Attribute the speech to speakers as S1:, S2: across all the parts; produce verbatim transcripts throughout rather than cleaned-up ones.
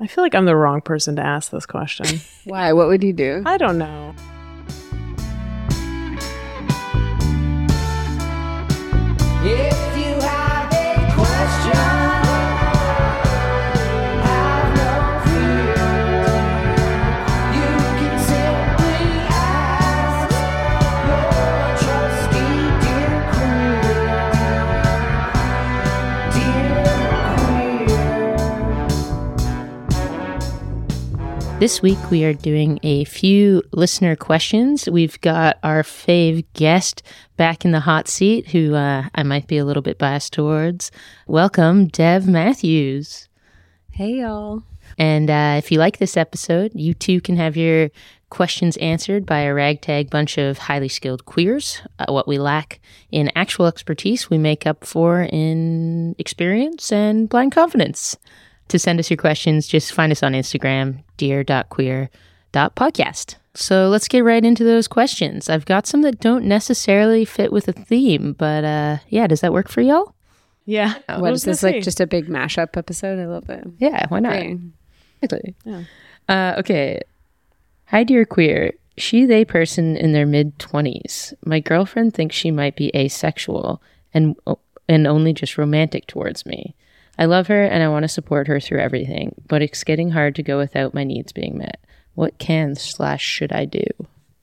S1: I feel like I'm the wrong person to ask this question.
S2: Why? What would you do?
S1: I don't know.
S3: If you have a question, have no fear. You can simply ask your trusty dear queer. Dear queer.
S4: This week we are doing a few listener questions. We've got our fave guest back in the hot seat, who uh, I might be a little bit biased towards. Welcome, Dev Matthews.
S2: Hey, y'all.
S4: And uh, if you like this episode, you too can have your questions answered by a ragtag bunch of highly skilled queers. Uh, what we lack in actual expertise, we make up for in experience and blind confidence. To send us your questions, just find us on Instagram, dear dot queer dot podcast. So let's get right into those questions. I've got some that don't necessarily fit with a theme, but uh, yeah, does that work for y'all?
S1: Yeah.
S2: What is this, like just a big mashup episode? I love it.
S4: Yeah, why not?
S2: Great.
S4: Exactly.
S1: Yeah.
S4: Uh, okay. Hi, dear queer. She, they person in their mid-twenties. My girlfriend thinks she might be asexual and and only just romantic towards me. I love her and I want to support her through everything, but it's getting hard to go without my needs being met. What can slash should I do?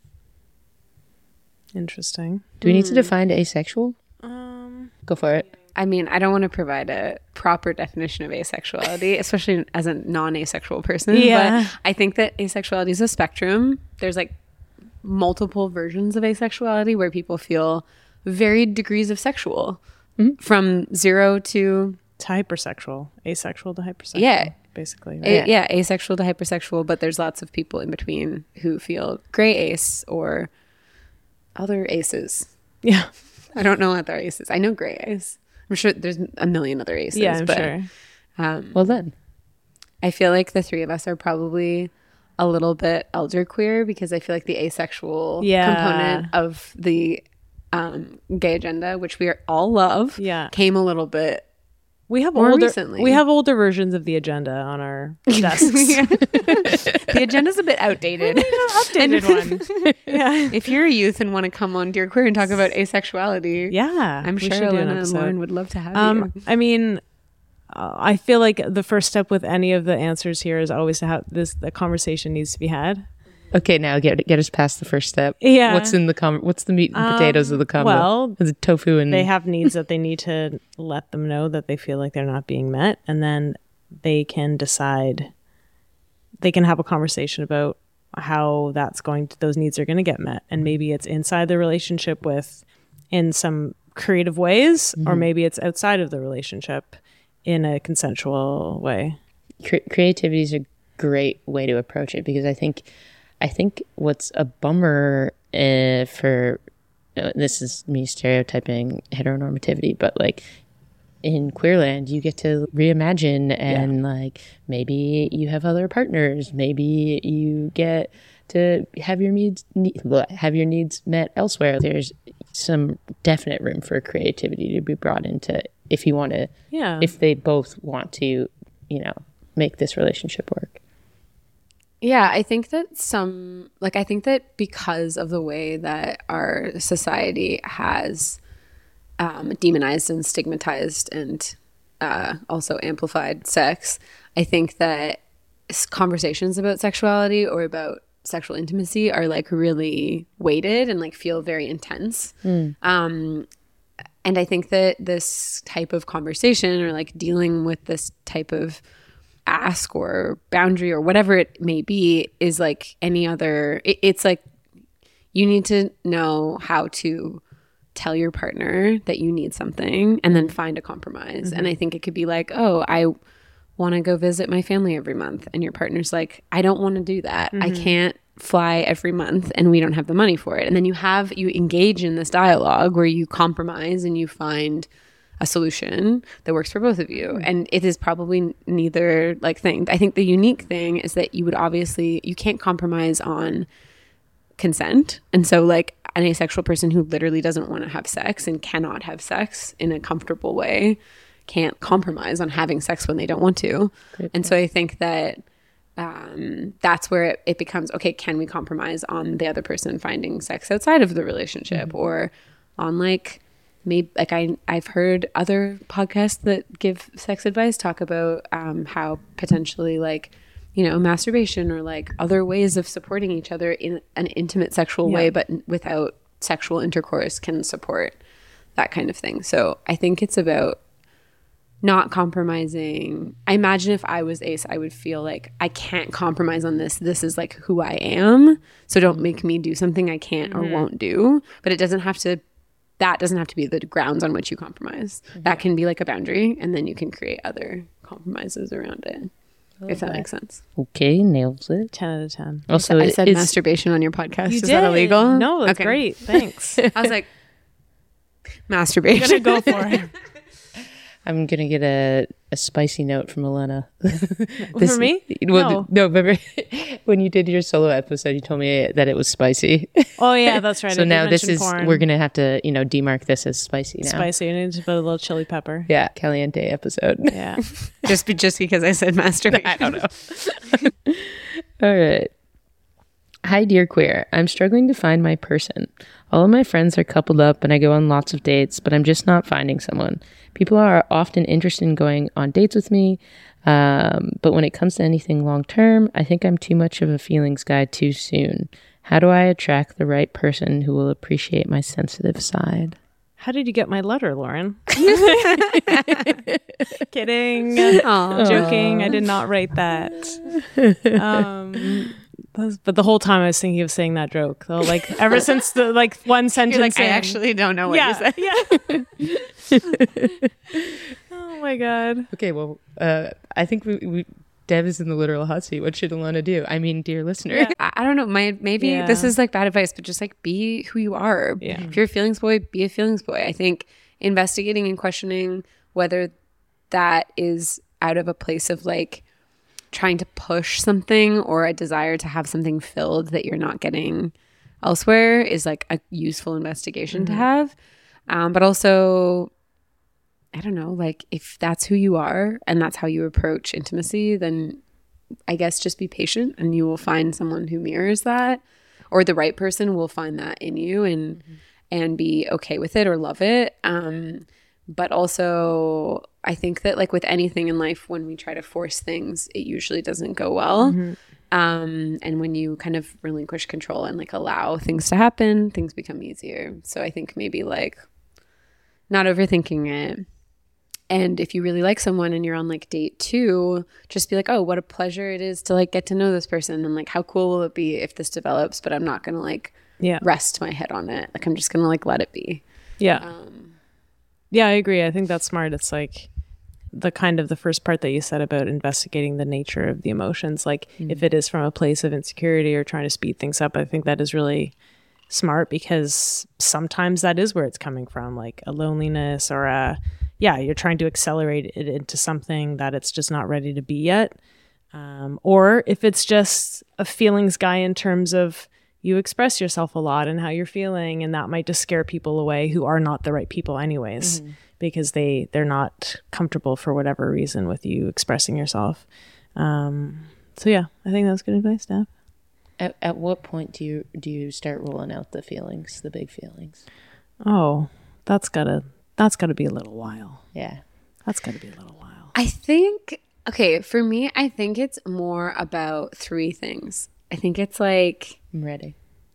S1: Interesting.
S4: Do we need to define asexual?
S1: Um,
S4: Go for it.
S2: I mean, I don't want to provide a proper definition of asexuality, especially as a non-asexual person.
S1: Yeah.
S2: But I think that asexuality is a spectrum. There's like multiple versions of asexuality where people feel varied degrees of sexual, mm-hmm. from zero to...
S1: to hypersexual. Asexual to hypersexual.
S2: Yeah.
S1: Basically.
S2: A-
S1: Right?
S2: yeah, asexual to hypersexual, but there's lots of people in between who feel gray ace or other aces.
S1: Yeah.
S2: I don't know other aces. I know gray ace. I'm sure there's a million other aces.
S1: Yeah, I'm
S2: but,
S1: sure.
S2: Um,
S4: Well then.
S2: I feel like the three of us are probably a little bit elder queer because I feel like the asexual
S1: Yeah.
S2: component of the um, gay agenda, which we are, all love,
S1: Yeah.
S2: came a little bit
S1: We have
S2: more
S1: older
S2: recently.
S1: we have older versions of the agenda on our desks.
S2: The agenda's a bit outdated.
S1: Updated one. Yeah.
S2: If you're a youth and want to come on Dear Queer and talk about asexuality,
S1: Yeah.
S2: I'm
S1: we
S2: sure
S1: should do an
S2: Elena and
S1: episode.
S2: Lauren would love to have
S1: Um,
S2: you.
S1: I mean, uh, I feel like the first step with any of the answers here is always to have this. The conversation needs to be had.
S4: Okay, now get get us past the first step.
S1: Yeah.
S4: What's in the com- What's the meat and
S1: Um,
S4: potatoes of the combo?
S1: well,
S4: is it tofu and
S1: They have needs that they need to let them know that they feel like they're not being met, and then they can decide. They can have a conversation about how that's going to, those needs are going to get met, and maybe it's inside the relationship with, in some creative ways, or maybe it's outside of the relationship in a consensual way.
S4: Cre- creativity is a great way to approach it, because I think I think what's a bummer uh, for uh, this is me stereotyping heteronormativity, but like in Queerland, you get to reimagine and like maybe you have other partners, maybe you get to have your needs ne- bleh, have your needs met elsewhere. There's some definite room for creativity to be brought into if you want to,
S1: Yeah.
S4: if they both want to, you know, make this relationship work.
S2: Yeah, I think that some, like, I think that because of the way that our society has um, demonized and stigmatized and uh, also amplified sex, I think that s- conversations about sexuality or about sexual intimacy are like really weighted and like feel very intense. Um, and I think that this type of conversation or like dealing with this type of ask or boundary or whatever it may be is like any other, it, it's like you need to know how to tell your partner that you need something and then find a compromise. And I think it could be like, oh, I want to go visit my family every month, and your partner's like, I don't want to do that. I can't fly every month and we don't have the money for it. And then you have you engage in this dialogue where you compromise and you find a solution that works for both of you. And it is probably neither like thing. I think the unique thing is that you would obviously, you can't compromise on consent. And so like an asexual person who literally doesn't want to have sex and cannot have sex in a comfortable way can't compromise on having sex when they don't want to.
S4: Great
S2: and so I think that um, that's where it, it becomes, okay, can we compromise on the other person finding sex outside of the relationship mm-hmm. or on like, maybe like I, I've heard other podcasts that give sex advice talk about um, how potentially like, you know, masturbation or like other ways of supporting each other in an intimate sexual yeah. way, but without sexual intercourse can support that kind of thing. So I think it's about not compromising. I imagine if I was Ace, I would feel like I can't compromise on this. This is like who I am. So don't make me do something I can't mm-hmm. or won't do. But it doesn't have to, that doesn't have to be the grounds on which you compromise. Mm-hmm. That can be like a boundary, and then you can create other compromises around it. If that, that makes sense.
S4: Okay, nails it.
S1: ten out of ten.
S4: Also,
S2: I said
S4: it's,
S2: masturbation on your podcast.
S1: You
S2: Is
S1: did.
S2: that illegal?
S1: No, that's
S2: okay.
S1: great. Thanks.
S2: I was like, masturbation.
S1: I'm gonna go for it.
S4: I'm gonna get a, a spicy note from Elena.
S1: For me?
S4: Well, no. no, remember when you did your solo episode, you told me that it was spicy.
S1: Oh yeah, that's right.
S4: So
S1: I did
S4: now this
S1: mention
S4: is
S1: porn.
S4: we're gonna have to, you know, demark this as spicy now.
S1: Spicy. I need to put a little chili pepper.
S4: Yeah, caliente episode.
S1: Yeah.
S2: just be, just because I said masturbation.
S4: I don't know. All right. Hi, dear queer. I'm struggling to find my person. All of my friends are coupled up and I go on lots of dates, but I'm just not finding someone. People are often interested in going on dates with me, um, but when it comes to anything long term, I think I'm too much of a feelings guy too soon. How do I attract the right person who will appreciate my sensitive side?
S1: How did you get my letter, Lauren? Kidding.
S2: Aww.
S1: Joking. I did not write that. Um, but the whole time I was thinking of saying that joke. Though, like ever since the like one sentence,
S2: You're like, I
S1: in.
S2: actually don't know what
S1: yeah,
S2: you said.
S1: Yeah. Oh my god.
S4: Okay, well, uh, I think we, we Deb is in the literal hot seat. What should Alana do? I mean, dear listener.
S1: Yeah.
S2: I, I don't know. My maybe
S1: Yeah.
S2: this is like bad advice, but just like be who you are.
S1: Yeah.
S2: If you're a feelings boy, be a feelings boy. I think investigating and questioning whether that is out of a place of like trying to push something or a desire to have something filled that you're not getting elsewhere is like a useful investigation mm-hmm. to have. Um, but also, I don't know, like if that's who you are and that's how you approach intimacy, then I guess just be patient and you will find someone who mirrors that, or the right person will find that in you and mm-hmm. and be okay with it or love it. Um, but also I think that like with anything in life, when we try to force things, it usually doesn't go well. Mm-hmm. Um, and when you kind of relinquish control and like allow things to happen, things become easier. So I think maybe like not overthinking it. And if you really like someone and you're on like date two, just be like, oh, what a pleasure it is to like get to know this person. And like, how cool will it be if this develops? But I'm not going to like
S1: yeah.
S2: rest my head on it. Like, I'm just going to like let it be.
S1: Yeah.
S2: Um,
S1: yeah, I agree. I think that's smart. It's like the kind of the first part that you said about investigating the nature of the emotions. Like mm-hmm. if it is from a place of insecurity or trying to speed things up, I think that is really smart because sometimes that is where it's coming from, like a loneliness or a, yeah, you're trying to accelerate it into something that it's just not ready to be yet. Um, or if it's just a feelings guy in terms of you express yourself a lot and how you're feeling, and that might just scare people away who are not the right people anyways, mm-hmm. because they, they're not comfortable for whatever reason with you expressing yourself. Um, so yeah, I think that's good advice, Steph.
S4: At, at what point do you do you start rolling out the feelings, the big feelings?
S1: Oh, that's gotta that's gotta be a little while.
S4: Yeah,
S1: that's gotta be a little while.
S2: I think okay for me, I think it's more about three things. I think it's like
S4: I'm ready.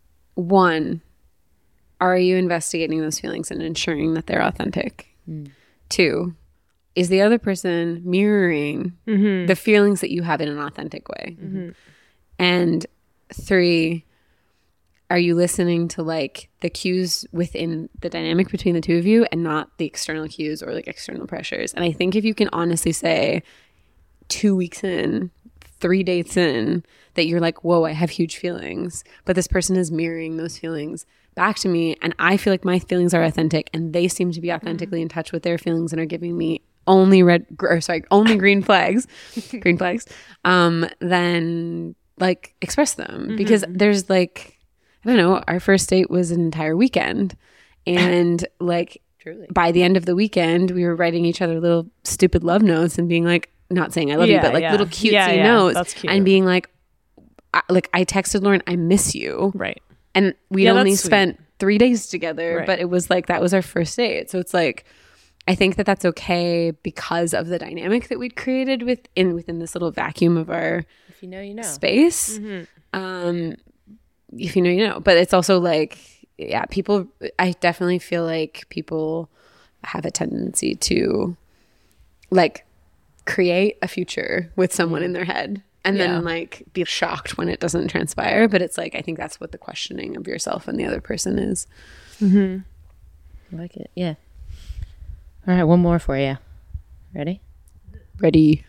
S2: One, are you investigating those feelings and ensuring that they're authentic? Mm. Two, is the other person mirroring mm-hmm. the feelings that you have in an authentic way? Mm-hmm. And three, are you listening to like the cues within the dynamic between the two of you and not the external cues or like external pressures? And I think if you can honestly say two weeks in, three dates in, that you're like, whoa, I have huge feelings, but this person is mirroring those feelings back to me, and I feel like my feelings are authentic and they seem to be authentically mm-hmm. in touch with their feelings and are giving me only red or sorry only green flags green flags um then like express them mm-hmm. because there's like I don't know, our first date was an entire weekend, and like truly by the end of the weekend we were writing each other little stupid love notes and being like, not saying I love you,
S1: Yeah,
S2: but like
S1: yeah.
S2: little cutesy
S1: Yeah, yeah,
S2: notes
S1: that's cute.
S2: and being like, I, like I texted Lauren, I miss you.
S1: Right.
S2: And we'd
S1: Yeah,
S2: only
S1: that's sweet.
S2: spent three days together,
S1: Right.
S2: but it was like, that was our first date. So it's like, I think that that's okay because of the dynamic that we'd created within, within this little vacuum of our
S4: If you know, you know.
S2: space. Um, if you know, you know, but it's also like, yeah, people, I definitely feel like people have a tendency to like create a future with someone in their head and
S1: Yeah.
S2: then like be shocked when it doesn't transpire. But it's like, I think that's what the questioning of yourself and the other person is.
S4: I like it. Yeah. All right, one more for you. Ready?
S2: Ready.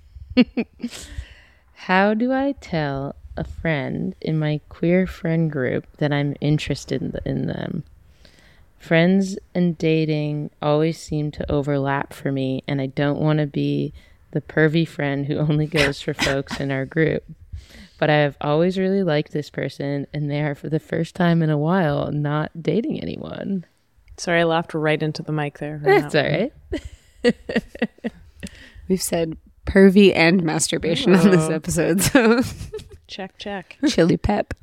S4: How do I tell a friend in my queer friend group that I'm interested in, in them? Friends and dating always seem to overlap for me, and I don't want to be the pervy friend who only goes for folks in our group. But I have always really liked this person, and they are, for the first time in a while, not dating anyone.
S1: Sorry, I laughed right into the mic there. on
S4: That's
S1: that
S4: all
S1: one.
S4: right.
S2: We've said pervy and masturbation on this episode. So
S1: Check, check.
S2: chili pep.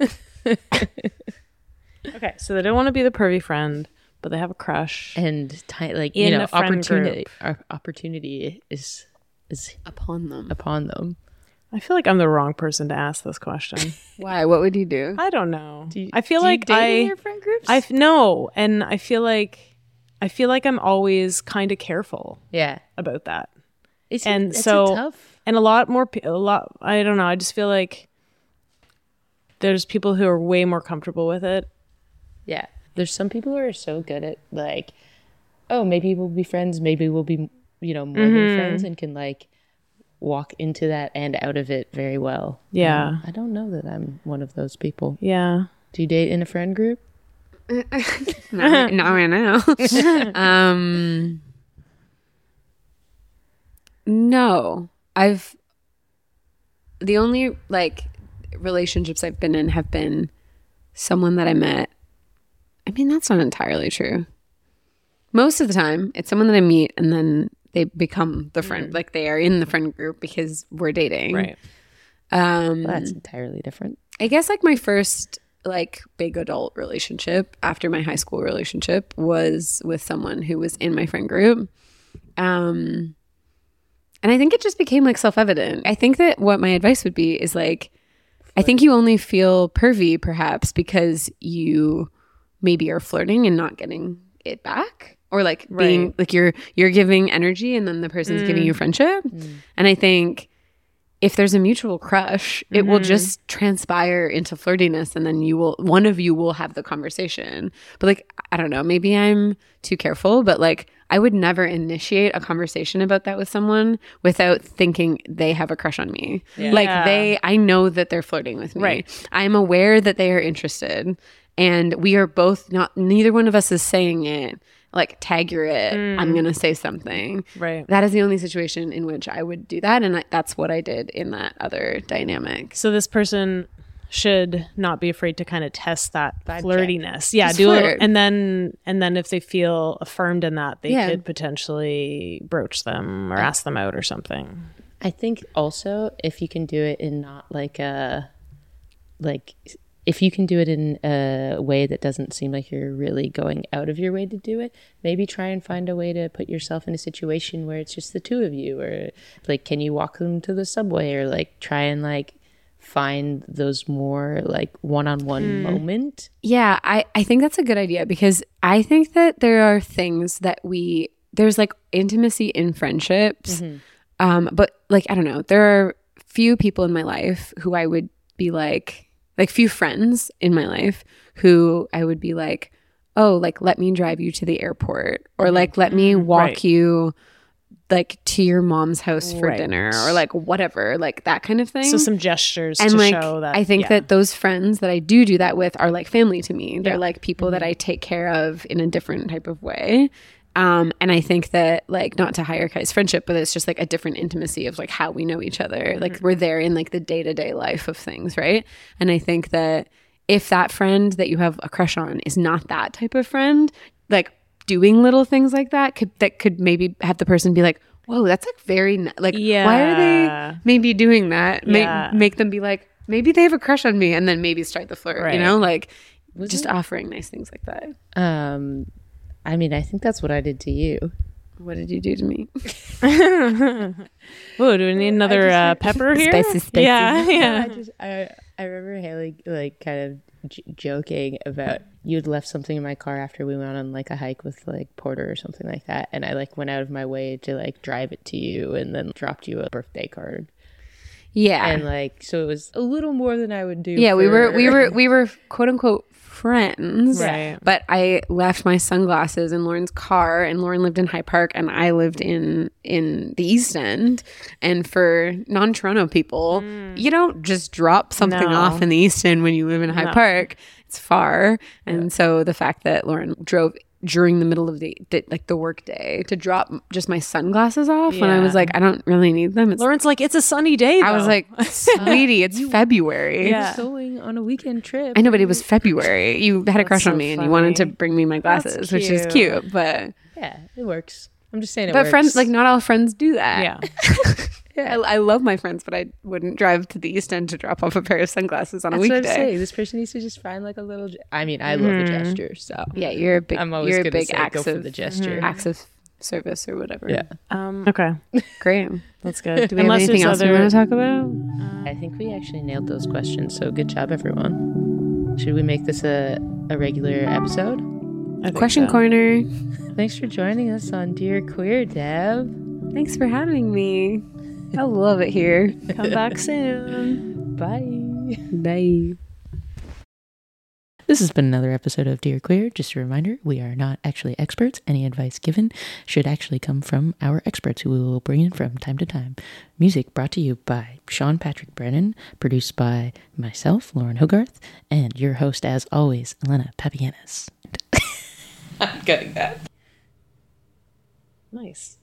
S1: Okay, so they don't want to be the pervy friend, but they have a crush.
S4: And ti- like
S1: In
S4: you know,
S1: a friend
S4: opportunity
S1: group.
S4: our opportunity is is
S2: Upon them.
S4: upon them.
S1: I feel like I'm the wrong person to ask this question.
S2: Why? What would you do?
S1: I don't know.
S4: Do you-
S1: I feel
S4: do you
S1: like
S4: date
S1: I
S4: in your friend groups?
S1: I no, and I feel like I feel like I'm always kind of careful
S4: yeah.
S1: about that.
S4: It's,
S1: And
S4: it's a
S1: so-
S4: tough.
S1: And a lot more pe- a lot I don't know, I just feel like there's people who are way more comfortable with it.
S4: Yeah. There's some people who are so good at like, oh, maybe we'll be friends, maybe we'll be, you know, more
S1: Mm-hmm.
S4: than friends, and can like walk into that and out of it very well.
S1: Yeah.
S4: Um, I don't know that I'm one of those people.
S1: Yeah.
S4: Do you date in a friend group?
S2: Not, not right now. um, no, I've the only like relationships I've been in have been someone that I met. I mean, that's not entirely true. Most of the time, it's someone that I meet and then they become the friend. Like they are in the friend group because we're dating.
S1: Right.
S2: Um,
S4: Well, that's entirely different.
S2: I guess like my first like big adult relationship after my high school relationship was with someone who was in my friend group. Um and I think it just became like self-evident. I think that what my advice would be is like I think you only feel pervy perhaps because you maybe are flirting and not getting it back, or like being
S1: Right.
S2: like you're you're giving energy and then the person's giving you friendship. And I think if there's a mutual crush, it will just transpire into flirtiness and then you will, one of you will have the conversation. But like, I don't know, maybe I'm too careful, but like, I would never initiate a conversation about that with someone without thinking they have a crush on me. Like
S1: Yeah.
S2: they, I know that they're flirting with me.
S1: Right.
S2: I'm aware that they are interested and we are both not, neither one of us is saying it. Like tag your it, I'm going to say something.
S1: Right.
S2: That is the only situation in which I would do that. And I, that's what I did in that other dynamic.
S1: So this person should not be afraid to kind of test that
S4: check.
S1: flirtiness. Yeah,
S2: Just
S1: do
S2: flirt.
S1: it, and then and then if they feel affirmed in that, they
S2: Yeah.
S1: could potentially broach them or ask them out or something.
S4: I think also if you can do it in not like a like if you can do it in a way that doesn't seem like you're really going out of your way to do it, maybe try and find a way to put yourself in a situation where it's just the two of you, or like can you walk them to the subway, or like try and like find those more like one-on-one moment.
S2: Yeah, I, I think that's a good idea because I think that there are things that we, there's like intimacy in friendships. Um, but like, I don't know, there are few people in my life who I would be like, like few friends in my life who I would be like, oh, like, let me drive you to the airport, or like, let me walk
S1: Right.
S2: you like to your mom's house for
S1: Right.
S2: dinner, or like whatever, like that kind of thing.
S1: So some gestures
S2: and
S1: to
S2: like
S1: show that
S2: I think
S1: yeah.
S2: that those friends that I do do that with are like family to me. They're
S1: Yeah.
S2: like people that I take care of in a different type of way. Um, and I think that like not to hierarchize friendship, but it's just like a different intimacy of like how we know each other. Like we're there in like the day to day life of things, right? And I think that if that friend that you have a crush on is not that type of friend, like doing little things like that could that could maybe have the person be like, whoa, that's like very ni- like why are
S1: Yeah.
S2: they maybe doing that? Make
S1: Yeah.
S2: make them be like maybe they have a crush on me, and then maybe start the flirt.
S1: Right.
S2: You know, like
S4: Was
S2: just
S4: it?
S2: offering nice things like that.
S4: Um, I mean, I think that's what I did to you.
S2: What did you do to me?
S1: Whoa, do we need another
S4: just-
S1: uh, pepper here?
S2: Spicy, spicy.
S1: Yeah,
S4: I
S1: yeah.
S4: just I I remember Haley like kind of j- joking about you'd left something in my car after we went on like a hike with like Porter or something like that, and I like went out of my way to like drive it to you and then dropped you a birthday card,
S2: Yeah.
S4: and like so it was a little more than I would do.
S2: Yeah, we were we
S4: for-
S2: were we were quote unquote friends.
S1: Right.
S2: But I left my sunglasses in Lauren's car, and Lauren lived in High Park and I lived in in the East End. And for non-Toronto people, you don't just drop something
S1: No.
S2: off in the East End when you live in High
S1: No.
S2: Park. It's far. And so the fact that Lauren drove during the middle of the, the like the work day to drop just my sunglasses off when I was
S1: Yeah.
S2: like, I don't really need them. It's,
S1: Lauren's like, it's a sunny day.
S2: I was
S1: though."
S2: like, sweetie, it's February.
S1: Yeah.
S4: going on a weekend trip.
S2: I know, but it was February. You had a crush
S1: so
S2: on me, and you wanted to
S1: funny.
S2: bring me my
S1: That's
S2: glasses, which is
S1: cute.
S2: cute. But
S4: Yeah, it works. I'm just saying it
S2: but
S4: works.
S2: friends, like not all friends do that.
S1: yeah.
S2: I, I love my friends, but I wouldn't drive to the East End to drop off a pair of sunglasses on a
S4: That's what I'm
S2: weekday.
S4: saying. This person needs to just find like a little. ge- I mean, I love a gesture, so
S2: Yeah, you're a big.
S4: I'm always
S2: you're a
S4: gonna
S2: big
S4: say
S2: acts
S4: go for
S2: of
S4: the gesture.
S2: acts of service or whatever.
S4: Yeah.
S2: Um.
S1: Okay,
S2: Great.
S1: that's good.
S2: Do we have anything else we want to talk about?
S4: I think we actually nailed those questions. So good job, everyone. Should we make this a, a regular episode?
S1: I think
S2: Question
S1: so.
S2: corner.
S4: Thanks for joining us on Dear Queer, Deb.
S2: Thanks for having me. I love it here.
S1: Come back soon.
S4: Bye.
S2: Bye.
S4: This has been another episode of Dear Queer. Just a reminder, we are not actually experts. Any advice given should actually come from our experts who we will bring in from time to time. Music brought to you by Sean Patrick Brennan, produced by myself, Lauren Hogarth, and your host, as always, Elena Papianis. I'm cutting that.
S1: Nice.